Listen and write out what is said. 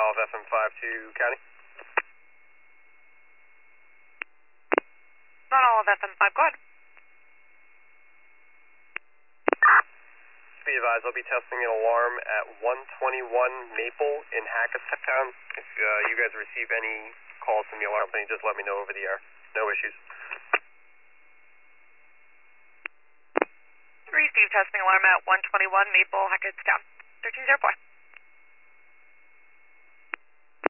Olive FM5 to County. Not all of FM5, go ahead. Be advised, I'll be testing an alarm at 121 Maple in Hackettstown. If you guys receive any calls from the alarm company, just let me know over the air. No issues. Receive testing alarm at 121 Maple, Hackettstown. 1304.